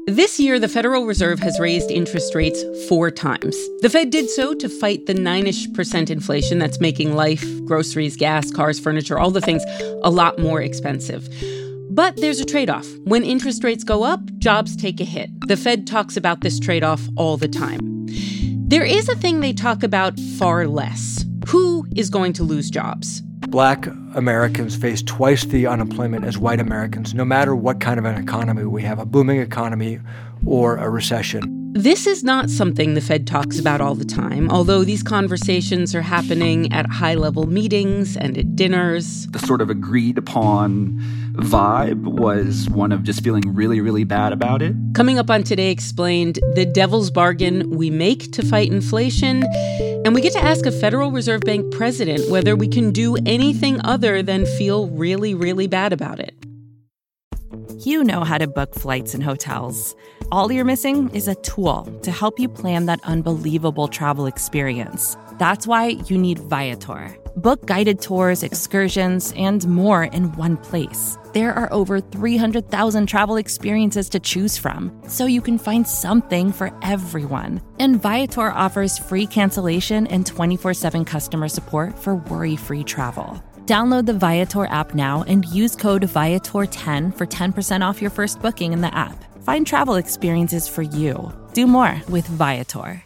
This year, the Federal Reserve has raised interest rates 4 times. The Fed did so to fight the 9-ish% inflation that's making life, groceries, gas, cars, furniture, all the things a lot more expensive. But there's a trade-off. When interest rates go up, jobs take a hit. The Fed talks about this trade-off all the time. There is a thing they talk about far less. Who is going to lose jobs? Black Americans face twice the unemployment as white Americans, no matter what kind of an economy we have, a booming economy or a recession. This is not something the Fed talks about all the time, although these conversations are happening at high-level meetings and at dinners. The sort of agreed-upon vibe was one of just feeling really, really bad about it. Coming up on Today Explained, the devil's bargain we make to fight inflation, and we get to ask a Federal Reserve Bank president whether we can do anything other than feel really, really bad about it. You know how to book flights and hotels. All you're missing is a tool to help you plan that unbelievable travel experience. That's why you need Viator. Book guided tours, excursions, and more in one place. There are over 300,000 travel experiences to choose from, so you can find something for everyone. And Viator offers free cancellation and 24/7 customer support for worry-free travel. Download the Viator app now and use code Viator10 for 10% off your first booking in the app. Find travel experiences for you. Do more with Viator.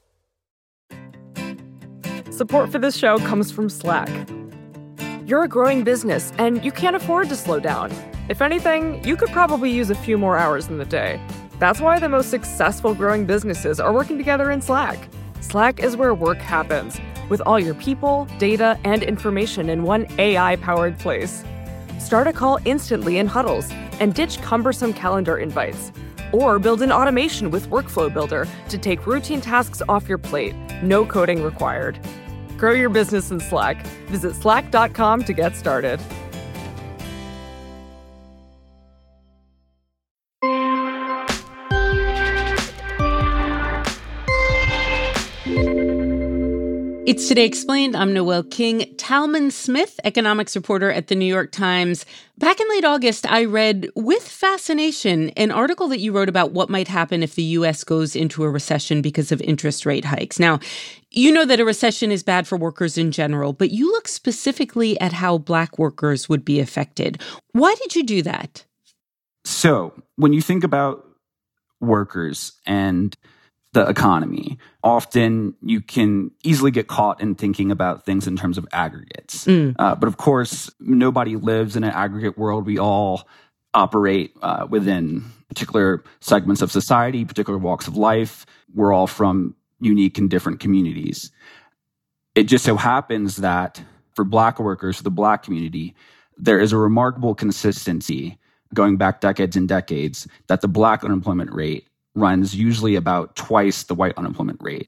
Support for this show comes from Slack. You're a growing business, and you can't afford to slow down. If anything, you could probably use a few more hours in the day. That's why the most successful growing businesses are working together in Slack. Slack is where work happens, with all your people, data, and information in one AI-powered place. Start a call instantly in huddles and ditch cumbersome calendar invites. Or build an automation with Workflow Builder to take routine tasks off your plate. No coding required. Grow your business in Slack. Visit slack.com to get started. It's Today Explained. I'm Noel King. Talman Smith, economics reporter at The New York Times. Back in late August, I read with fascination an article that you wrote about what might happen if the U.S. goes into a recession because of interest rate hikes. Now, you know that a recession is bad for workers in general, but you look specifically at how Black workers would be affected. Why did you do that? So when you think about workers and the economy, often you can easily get caught in thinking about things in terms of aggregates. But of course, nobody lives in an aggregate world. We all operate within particular segments of society, particular walks of life. We're all from unique and different communities. It just so happens that for Black workers, the Black community, there is a remarkable consistency going back decades and decades that the Black unemployment rate runs usually about twice the white unemployment rate.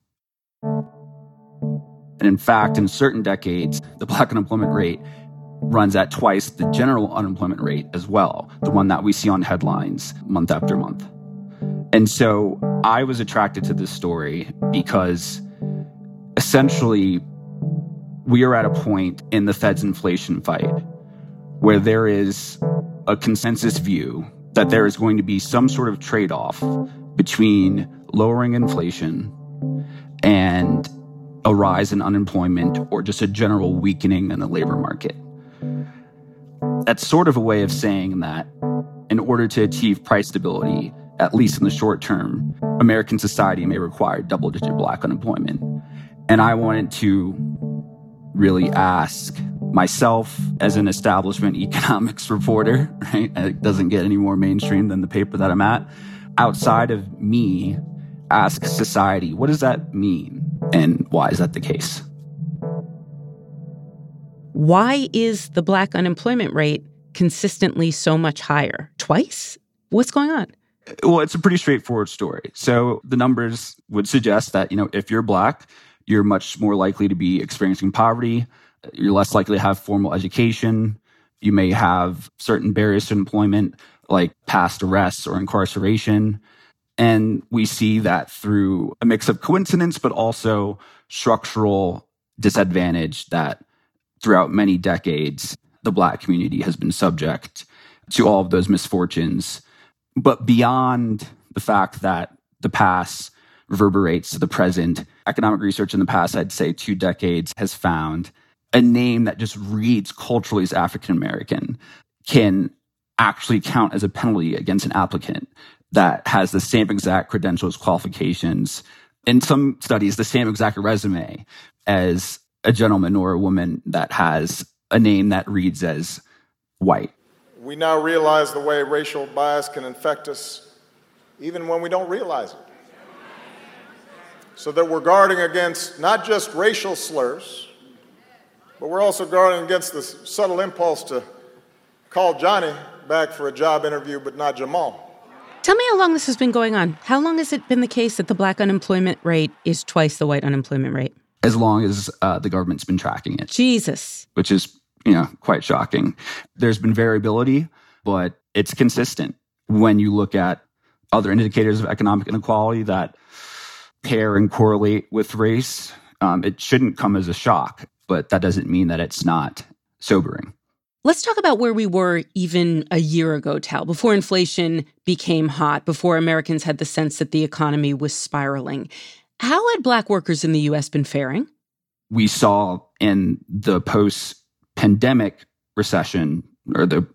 And in fact, in certain decades, the Black unemployment rate runs at twice the general unemployment rate as well, the one that we see on headlines month after month. And so I was attracted to this story because essentially we are at a point in the Fed's inflation fight where there is a consensus view that there is going to be some sort of trade-off between lowering inflation and a rise in unemployment or just a general weakening in the labor market. That's sort of a way of saying that in order to achieve price stability, at least in the short term, American society may require double-digit Black unemployment. And I wanted to really ask myself as an establishment economics reporter, right? It doesn't get any more mainstream than the paper that I'm at. Outside of me, ask society, what does that mean? And why is that the case? Why is the Black unemployment rate consistently so much higher? Twice? What's going on? Well, it's a pretty straightforward story. So the numbers would suggest that, if you're Black, you're much more likely to be experiencing poverty. You're less likely to have formal education. You may have certain barriers to employment, like past arrests or incarceration. And we see that through a mix of coincidence, but also structural disadvantage that throughout many decades, the Black community has been subject to all of those misfortunes. But beyond the fact that the past reverberates to the present. Economic research in the past, I'd say 2 decades, has found a name that just reads culturally as African American can actually count as a penalty against an applicant that has the same exact credentials, qualifications, in some studies, the same exact resume as a gentleman or a woman that has a name that reads as white. We now realize the way racial bias can infect us even when we don't realize it. So that we're guarding against not just racial slurs, but we're also guarding against the subtle impulse to call Johnny back for a job interview, but not Jamal. Tell me how long this has been going on. How long has it been the case that the black unemployment rate is twice the white unemployment rate? As long as the government's been tracking it. Jesus. Which is, quite shocking. There's been variability, but it's consistent. When you look at other indicators of economic inequality that pair and correlate with race, it shouldn't come as a shock, but that doesn't mean that it's not sobering. Let's talk about where we were even a year ago, Tal, before inflation became hot, before Americans had the sense that the economy was spiraling. How had black workers in the U.S. been faring? We saw in the post-pandemic recession, or the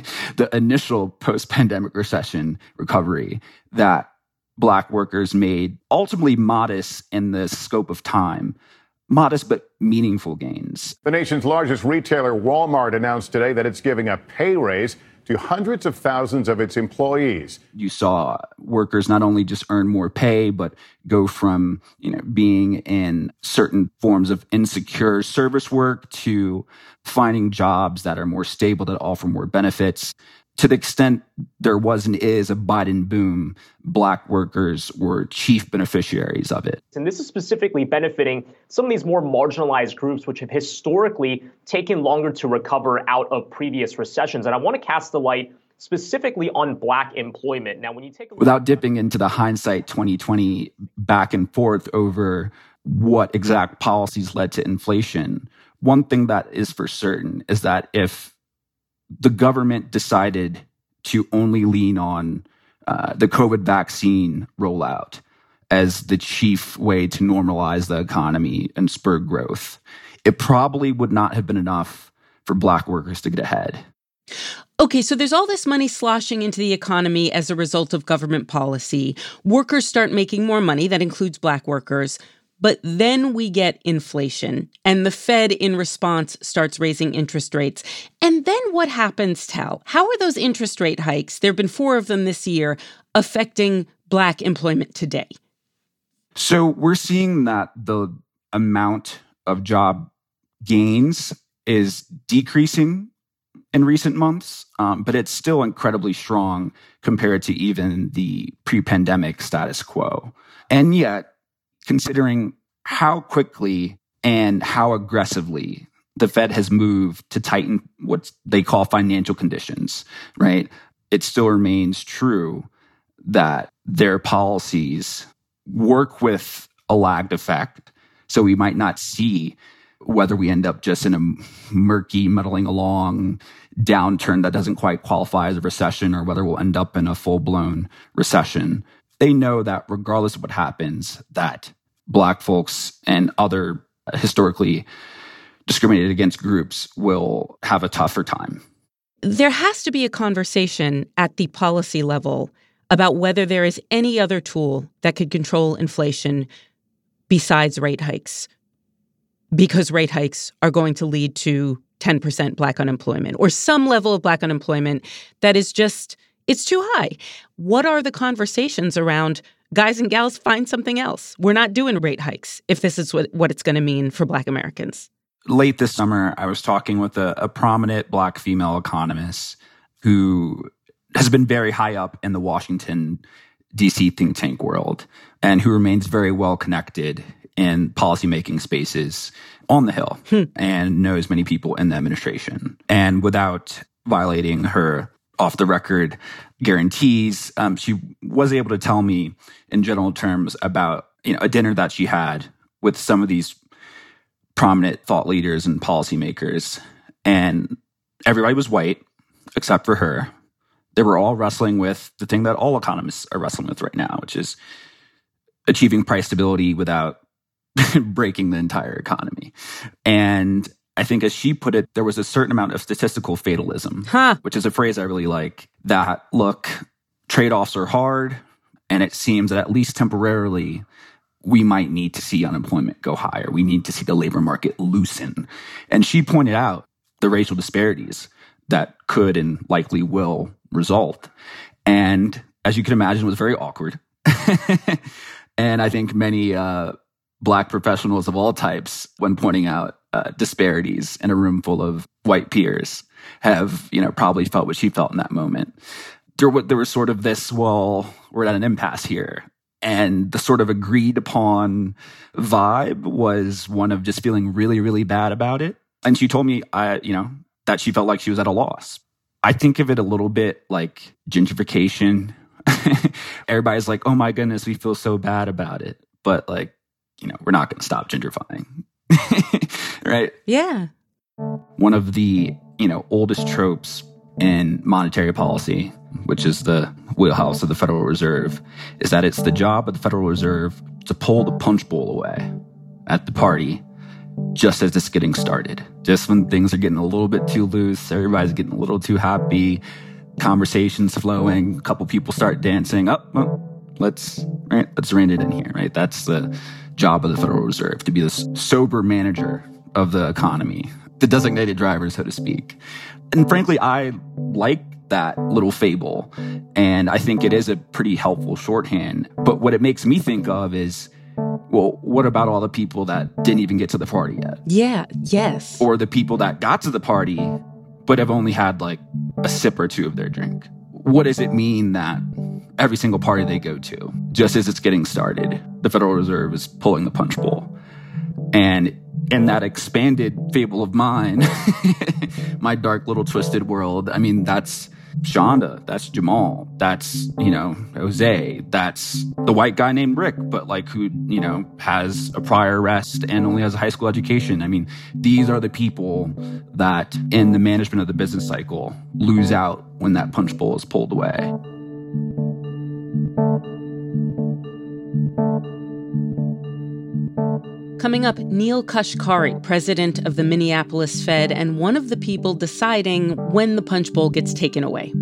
initial post-pandemic recession recovery, that black workers made ultimately modest in the scope of time. Modest but meaningful gains. The nation's largest retailer, Walmart, announced today that it's giving a pay raise to hundreds of thousands of its employees. You saw workers not only just earn more pay, but go from being in certain forms of insecure service work to finding jobs that are more stable, that offer more benefits. To the extent there was and is a Biden boom, black workers were chief beneficiaries of it. And this is specifically benefiting some of these more marginalized groups, which have historically taken longer to recover out of previous recessions. And I want to cast the light specifically on black employment. Now, when you take a look without dipping into the hindsight 2020 back and forth over what exact policies led to inflation, one thing that is for certain is that if the government decided to only lean on the COVID vaccine rollout as the chief way to normalize the economy and spur growth, it probably would not have been enough for black workers to get ahead. Okay, so there's all this money sloshing into the economy as a result of government policy. Workers start making more money. That includes black workers. But then we get inflation, and the Fed, in response, starts raising interest rates. And then what happens, Tal? How are those interest rate hikes, there have been 4 of them this year, affecting black employment today? So we're seeing that the amount of job gains is decreasing in recent months, but it's still incredibly strong compared to even the pre-pandemic status quo. And yet, considering how quickly and how aggressively the Fed has moved to tighten what they call financial conditions, right? It still remains true that their policies work with a lagged effect. So we might not see whether we end up just in a murky, muddling along downturn that doesn't quite qualify as a recession, or whether we'll end up in a full-blown recession. They know that regardless of what happens, that black folks and other historically discriminated against groups will have a tougher time. There has to be a conversation at the policy level about whether there is any other tool that could control inflation besides rate hikes, because rate hikes are going to lead to 10% black unemployment or some level of black unemployment that is just, it's too high. What are the conversations around, guys and gals, find something else? We're not doing rate hikes if this is what it's going to mean for black Americans. Late this summer, I was talking with a prominent black female economist who has been very high up in the Washington, D.C. think tank world, and who remains very well connected in policymaking spaces on the Hill and knows many people in the administration. And without violating her off-the-record guarantees, she was able to tell me in general terms about a dinner that she had with some of these prominent thought leaders and policymakers. And everybody was white except for her. They were all wrestling with the thing that all economists are wrestling with right now, which is achieving price stability without breaking the entire economy. And I think, as she put it, there was a certain amount of statistical fatalism, which is a phrase I really like, that, look, trade-offs are hard, and it seems that at least temporarily, we might need to see unemployment go higher. We need to see the labor market loosen. And she pointed out the racial disparities that could and likely will result. And as you can imagine, it was very awkward. And I think many Black professionals of all types, when pointing out disparities in a room full of white peers, have, probably felt what she felt in that moment. There was sort of this, well, we're at an impasse here. And the sort of agreed upon vibe was one of just feeling really, really bad about it. And she told me, that she felt like she was at a loss. I think of it a little bit like gentrification. Everybody's like, oh my goodness, we feel so bad about it. But we're not going to stop gentrifying. Right? Yeah. One of the, oldest tropes in monetary policy, which is the wheelhouse of the Federal Reserve, is that it's the job of the Federal Reserve to pull the punch bowl away at the party just as it's getting started. Just when things are getting a little bit too loose, everybody's getting a little too happy, conversations flowing, a couple people start dancing. Let's rein it in here, right? That's the job of the Federal Reserve, to be this sober manager of the economy, the designated driver, so to speak. And frankly, I like that little fable, and I think it is a pretty helpful shorthand. But what it makes me think of is, well, what about all the people that didn't even get to the party yet? Yeah, yes. Or the people that got to the party but have only had a sip or two of their drink? What does it mean that every single party they go to, just as it's getting started, the Federal Reserve is pulling the punch bowl? And in that expanded fable of mine, my dark little twisted world, that's Shonda, that's Jamal, that's, Jose, that's the white guy named Rick, but who, has a prior arrest and only has a high school education. These are the people that in the management of the business cycle lose out when that punch bowl is pulled away. Coming up, Neel Kashkari, president of the Minneapolis Fed, and one of the people deciding when the punch bowl gets taken away.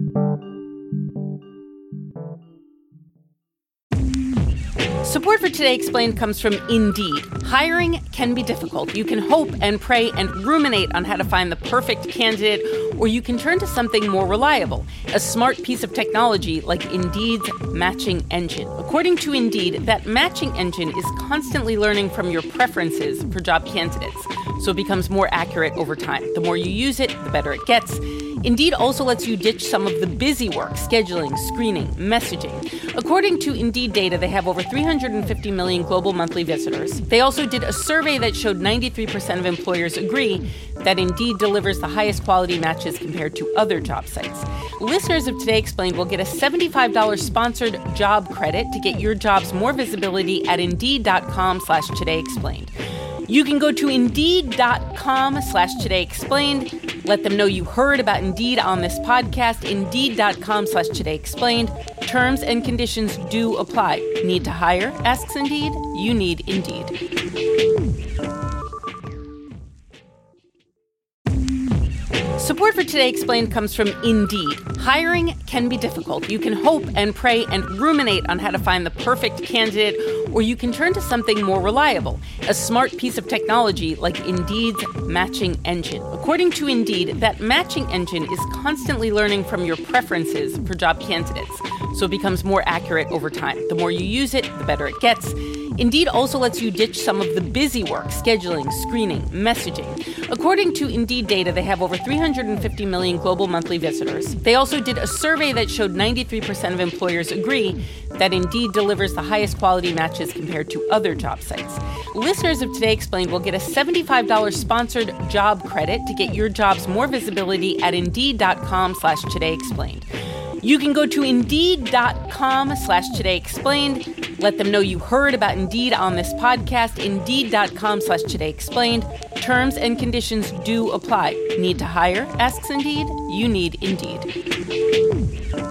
Support for Today Explained comes from Indeed. Hiring can be difficult. You can hope and pray and ruminate on how to find the perfect candidate, or you can turn to something more reliable, a smart piece of technology like Indeed's matching engine. According to Indeed, that matching engine is constantly learning from your preferences for job candidates, so it becomes more accurate over time. The more you use it, the better it gets. Indeed also lets you ditch some of the busy work, scheduling, screening, messaging. According to Indeed data, they have over 350 million global monthly visitors. They also did a survey that showed 93% of employers agree that Indeed delivers the highest quality matches compared to other job sites. Listeners of Today Explained will get a $75 sponsored job credit to get your jobs more visibility at Indeed.com/todayexplained. You can go to Indeed.com/todayexplained. Let them know you heard about Indeed on this podcast. Indeed.com/todayexplained. Terms and conditions do apply. Need to hire? Asks Indeed. You need Indeed. Support for Today Explained comes from Indeed. Hiring can be difficult. You can hope and pray and ruminate on how to find the perfect candidate, or you can turn to something more reliable, a smart piece of technology like Indeed's matching engine. According to Indeed, that matching engine is constantly learning from your preferences for job candidates, so it becomes more accurate over time. The more you use it, the better it gets. Indeed also lets you ditch some of the busy work, scheduling, screening, messaging. According to Indeed data, they have over 350 million global monthly visitors. They also did a survey that showed 93% of employers agree that Indeed delivers the highest quality matches compared to other job sites. Listeners of Today Explained will get a $75 sponsored job credit to get your jobs more visibility at Indeed.com/todayexplained. You can go to Indeed.com/todayexplained. Let them know you heard about Indeed on this podcast. Indeed.com/todayexplained. Terms and conditions do apply. Need to hire? Asks Indeed. You need Indeed.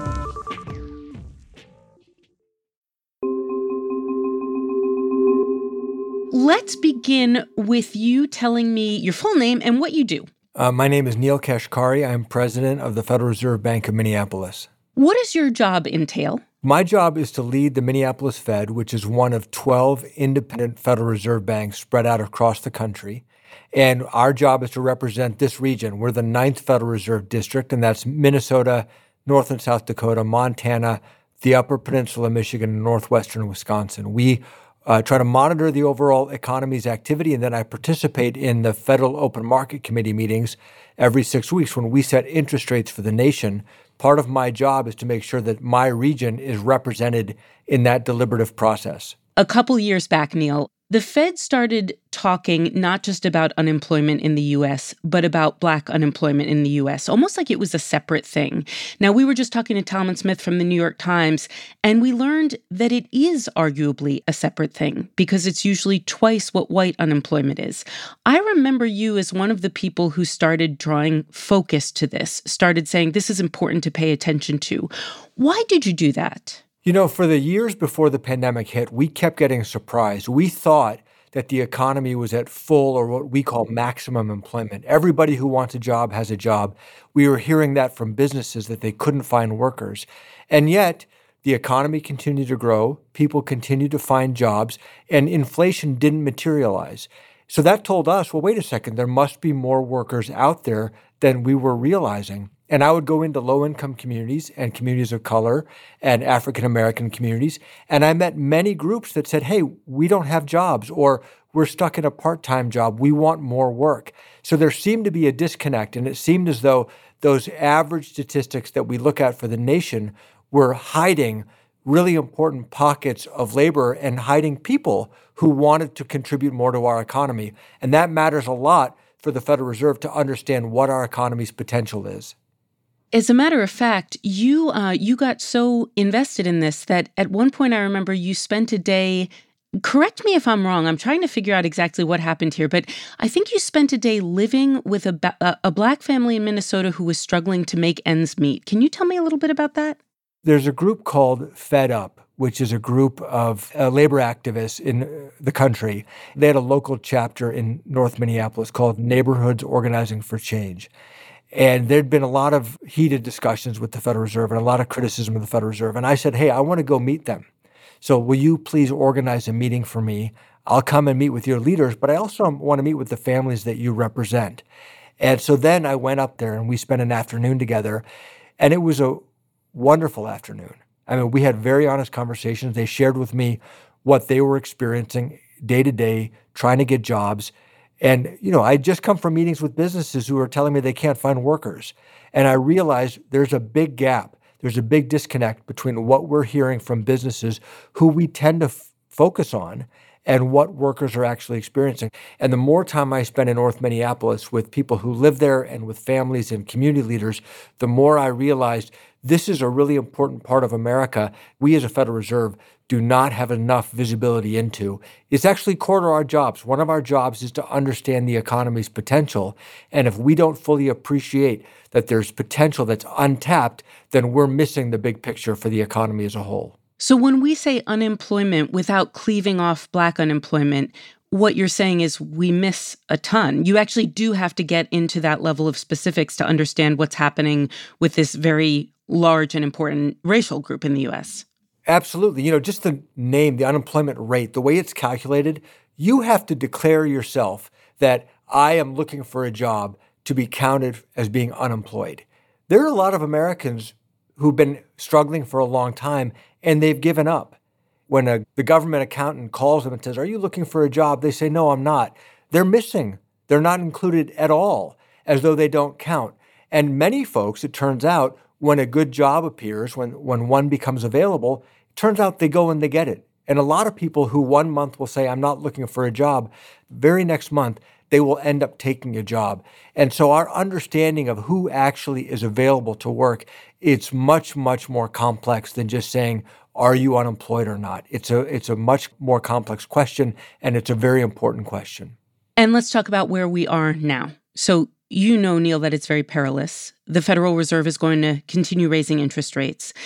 Let's begin with you telling me your full name and what you do. My name is Neil Kashkari. I'm president of the Federal Reserve Bank of Minneapolis. What does your job entail? My job is to lead the Minneapolis Fed, which is one of 12 independent Federal Reserve banks spread out across the country. And our job is to represent this region. We're the 9th Federal Reserve District, and that's Minnesota, North and South Dakota, Montana, the Upper Peninsula of Michigan, and northwestern Wisconsin. We try to monitor the overall economy's activity, and then I participate in the Federal Open Market Committee meetings every 6 weeks when we set interest rates for the nation. Part of my job is to make sure that my region is represented in that deliberative process. A couple years back, Neil, the Fed started talking not just about unemployment in the U.S., but about Black unemployment in the U.S., almost like it was a separate thing. Now, we were just talking to Talman Smith from the New York Times, and we learned that it is arguably a separate thing because it's usually twice what white unemployment is. I remember you as one of the people who started drawing focus to this, started saying this is important to pay attention to. Why did you do that? You know, for the years before the pandemic hit, we kept getting surprised. We thought that the economy was at full or what we call maximum employment. Everybody who wants a job has a job. We were hearing that from businesses that they couldn't find workers. And yet, the economy continued to grow, people continued to find jobs, and inflation didn't materialize. So that told us, well, wait a second, there must be more workers out there than we were realizing. And I would go into low-income communities and communities of color and African-American communities, and I met many groups that said, hey, we don't have jobs, or we're stuck in a part-time job. We want more work. So there seemed to be a disconnect, and it seemed as though those average statistics that we look at for the nation were hiding really important pockets of labor and hiding people who wanted to contribute more to our economy. And that matters a lot for the Federal Reserve to understand what our economy's potential is. As a matter of fact, you got so invested in this that at one point I remember you spent a day, correct me if I'm wrong, I'm trying to figure out exactly what happened here, but I think you spent a day living with a Black family in Minnesota who was struggling to make ends meet. Can you tell me a little bit about that? There's a group called Fed Up, which is a group of labor activists in the country. They had a local chapter in North Minneapolis called Neighborhoods Organizing for Change. And there'd been a lot of heated discussions with the Federal Reserve and a lot of criticism of the Federal Reserve. And I said, hey, I want to go meet them. So will you please organize a meeting for me? I'll come and meet with your leaders, but I also want to meet with the families that you represent. And so then I went up there and we spent an afternoon together. And it was a wonderful afternoon. I mean, we had very honest conversations. They shared with me what they were experiencing day to day, trying to get jobs. And, you know, I just come from meetings with businesses who are telling me they can't find workers. And I realized there's a big gap. There's a big disconnect between what we're hearing from businesses who we tend to focus on and what workers are actually experiencing. And the more time I spend in North Minneapolis with people who live there and with families and community leaders, the more I realized this is a really important part of America we as a Federal Reserve do not have enough visibility into. It's actually core to our jobs. One of our jobs is to understand the economy's potential. And if we don't fully appreciate that there's potential that's untapped, then we're missing the big picture for the economy as a whole. So when we say unemployment without cleaving off Black unemployment, what you're saying is we miss a ton. You actually do have to get into that level of specifics to understand what's happening with this very large and important racial group in the U.S. Absolutely. You know, just the name, the unemployment rate, the way it's calculated, you have to declare yourself that I am looking for a job to be counted as being unemployed. There are a lot of Americans who've been struggling for a long time and they've given up. When the government accountant calls them and says, are you looking for a job? They say, no, I'm not. They're missing. They're not included at all, as though they don't count. And many folks, it turns out, when a good job appears, when one becomes available, it turns out they go and they get it. And a lot of people who 1 month will say, I'm not looking for a job, very next month, they will end up taking a job. And so our understanding of who actually is available to work, it's much, much more complex than just saying, are you unemployed or not? It's a much more complex question, and it's a very important question. And let's talk about where we are now. So you know, Neil, that it's very perilous. The Federal Reserve is going to continue raising interest rates.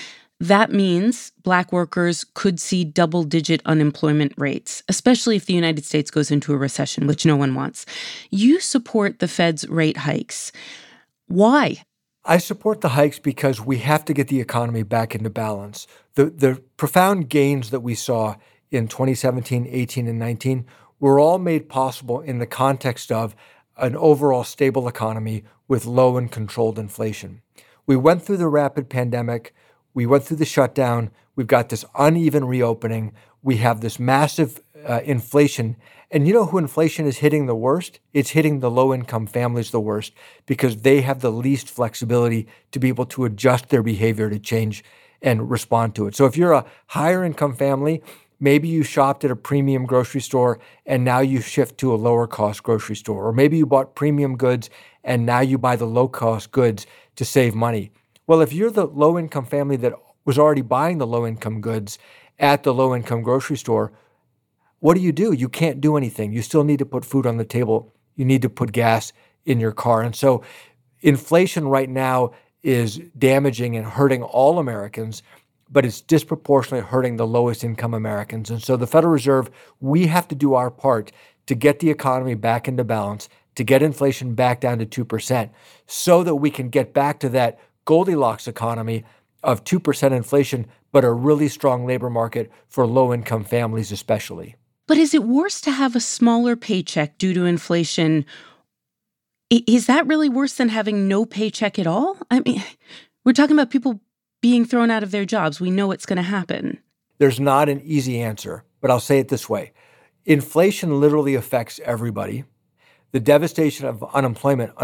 That means Black workers could see double-digit unemployment rates, especially if the United States goes into a recession, which no one wants. You support the Fed's rate hikes. Why? I support the hikes because we have to get the economy back into balance. The profound gains that we saw in 2017, 18, and 19 were all made possible in the context of an overall stable economy with low and controlled inflation. We went through the rapid pandemic. We went through the shutdown. We've got this uneven reopening. We have this massive inflation. And you know who inflation is hitting the worst? It's hitting the low-income families the worst because they have the least flexibility to be able to adjust their behavior to change and respond to it. So if you're a higher-income family, maybe you shopped at a premium grocery store and now you shift to a lower-cost grocery store. Or maybe you bought premium goods and now you buy the low-cost goods to save money. Well, if you're the low-income family that was already buying the low-income goods at the low-income grocery store, what do? You can't do anything. You still need to put food on the table. You need to put gas in your car. And so inflation right now is damaging and hurting all Americans, but it's disproportionately hurting the lowest income Americans. And so the Federal Reserve, we have to do our part to get the economy back into balance, to get inflation back down to 2%, so that we can get back to that Goldilocks economy of 2% inflation, but a really strong labor market for low-income families especially. But is it worse to have a smaller paycheck due to inflation? Is that really worse than having no paycheck at all? I mean, we're talking about people being thrown out of their jobs. We know it's going to happen. There's not an easy answer, but I'll say it this way. Inflation literally affects everybody. The devastation of unemployment,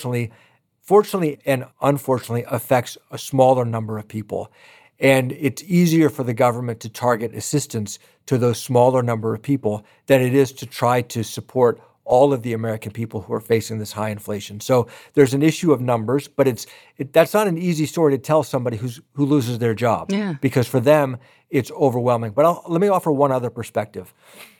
fortunately and unfortunately, affects a smaller number of people. And it's easier for the government to target assistance to those smaller number of people than it is to try to support all of the American people who are facing this high inflation. So there's an issue of numbers, but that's not an easy story to tell somebody who loses their job. Yeah. Because for them, it's overwhelming. But let me offer one other perspective.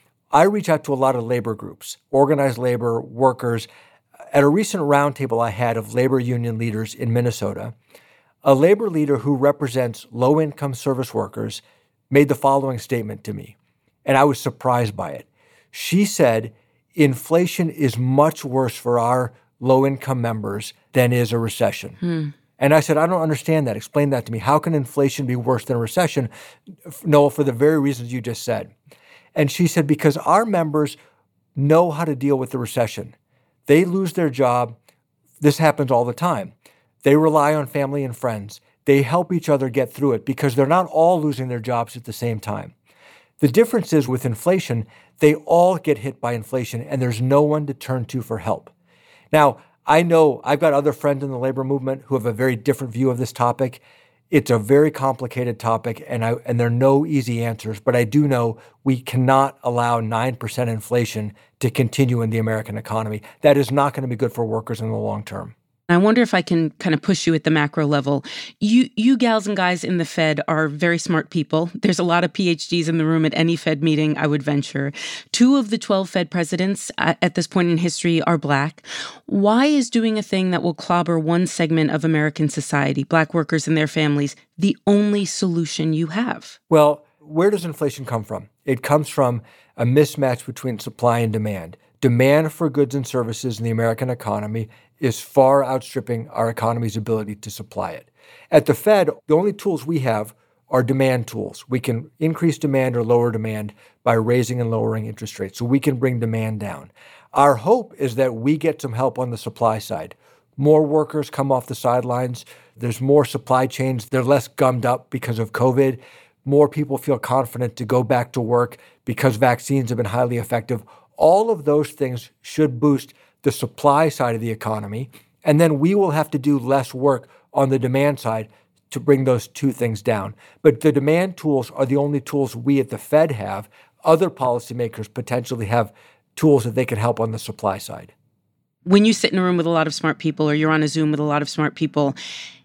I reach out to a lot of labor groups, organized labor, workers. At a recent roundtable I had of labor union leaders in Minnesota, a labor leader who represents low-income service workers made the following statement to me, and I was surprised by it. She said, inflation is much worse for our low-income members than is a recession. And I said, I don't understand that. Explain that to me. How can inflation be worse than a recession? Noel, for the very reasons you just said. And she said, because our members know how to deal with the recession. They lose their job. This happens all the time. They rely on family and friends. They help each other get through it because they're not all losing their jobs at the same time. The difference is with inflation, they all get hit by inflation and there's no one to turn to for help. Now, I know I've got other friends in the labor movement who have a very different view of this topic. It's a very complicated topic and there are no easy answers, but I do know we cannot allow 9% inflation to continue in the American economy. That is not going to be good for workers in the long term. I wonder if I can kind of push you at the macro level. You gals and guys in the Fed are very smart people. There's a lot of PhDs in the room at any Fed meeting, I would venture. 2 of the 12 Fed presidents at this point in history are Black. Why is doing a thing that will clobber one segment of American society, Black workers and their families, the only solution you have? Well, where does inflation come from? It comes from a mismatch between supply and demand. Demand for goods and services in the American economy is far outstripping our economy's ability to supply it. At the Fed, the only tools we have are demand tools. We can increase demand or lower demand by raising and lowering interest rates, so we can bring demand down. Our hope is that we get some help on the supply side. More workers come off the sidelines. There's more supply chains. They're less gummed up because of COVID. More people feel confident to go back to work because vaccines have been highly effective. All of those things should boost the supply side of the economy, and then we will have to do less work on the demand side to bring those two things down. But the demand tools are the only tools we at the Fed have. Other policymakers potentially have tools that they can help on the supply side. When you sit in a room with a lot of smart people or you're on a Zoom with a lot of smart people,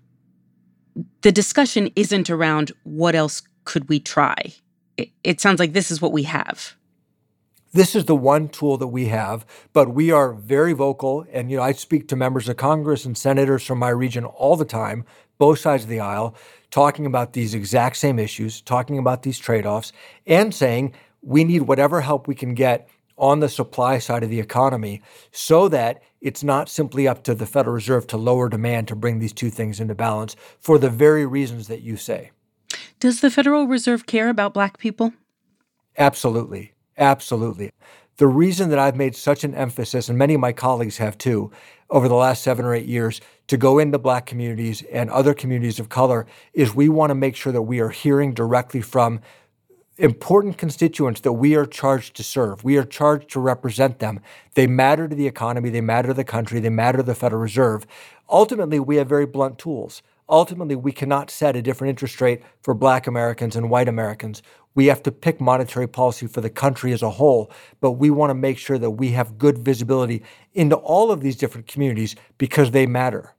the discussion isn't around what else could we try. It sounds like this is what we have. This is the one tool that we have, but we are very vocal. And, I speak to members of Congress and senators from my region all the time, both sides of the aisle, talking about these exact same issues, talking about these trade-offs, and saying we need whatever help we can get on the supply side of the economy so that it's not simply up to the Federal Reserve to lower demand to bring these two things into balance for the very reasons that you say. Does the Federal Reserve care about Black people? Absolutely. Absolutely. The reason that I've made such an emphasis, and many of my colleagues have too, over the last 7 or 8 years, to go into Black communities and other communities of color is we want to make sure that we are hearing directly from important constituents that we are charged to serve. We are charged to represent them. They matter to the economy. They matter to the country. They matter to the Federal Reserve. Ultimately, we have very blunt tools. Ultimately, we cannot set a different interest rate for Black Americans and white Americans. We have to pick monetary policy for the country as a whole, but we want to make sure that we have good visibility into all of these different communities because they matter.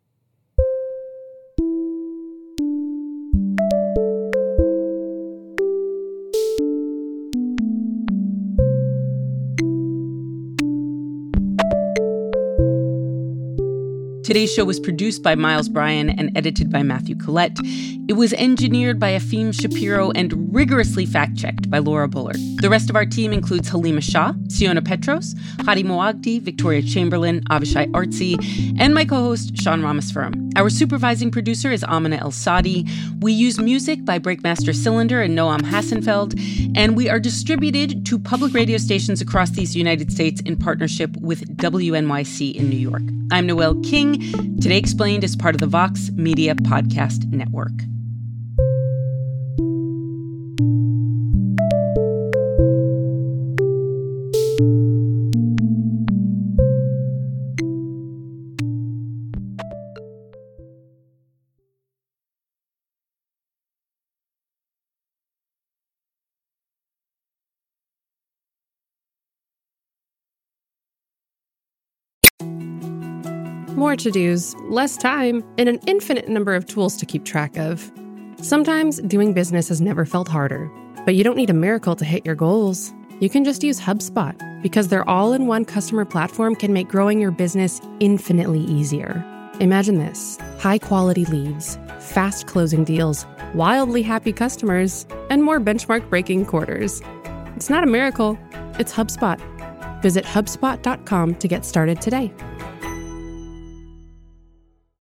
Today's show was produced by Miles Bryan and edited by Matthew Collette. It was engineered by Afim Shapiro and rigorously fact-checked by Laura Bullard. The rest of our team includes Halima Shah, Siona Petros, Hadi Moagdi, Victoria Chamberlain, Avishai Artsy, and my co-host, Sean Ramaswamy. Our supervising producer is Amina El-Sadi. We use music by Breakmaster Cylinder and Noam Hassenfeld, and we are distributed to public radio stations across these United States in partnership with WNYC in New York. I'm Noelle King. Today Explained is part of the Vox Media Podcast Network. More to-dos, less time, and an infinite number of tools to keep track of. Sometimes doing business has never felt harder, but you don't need a miracle to hit your goals. You can just use HubSpot, because their all-in-one customer platform can make growing your business infinitely easier. Imagine this: high-quality leads, fast closing deals, wildly happy customers, and more benchmark-breaking quarters. It's not a miracle, it's HubSpot. Visit HubSpot.com to get started today.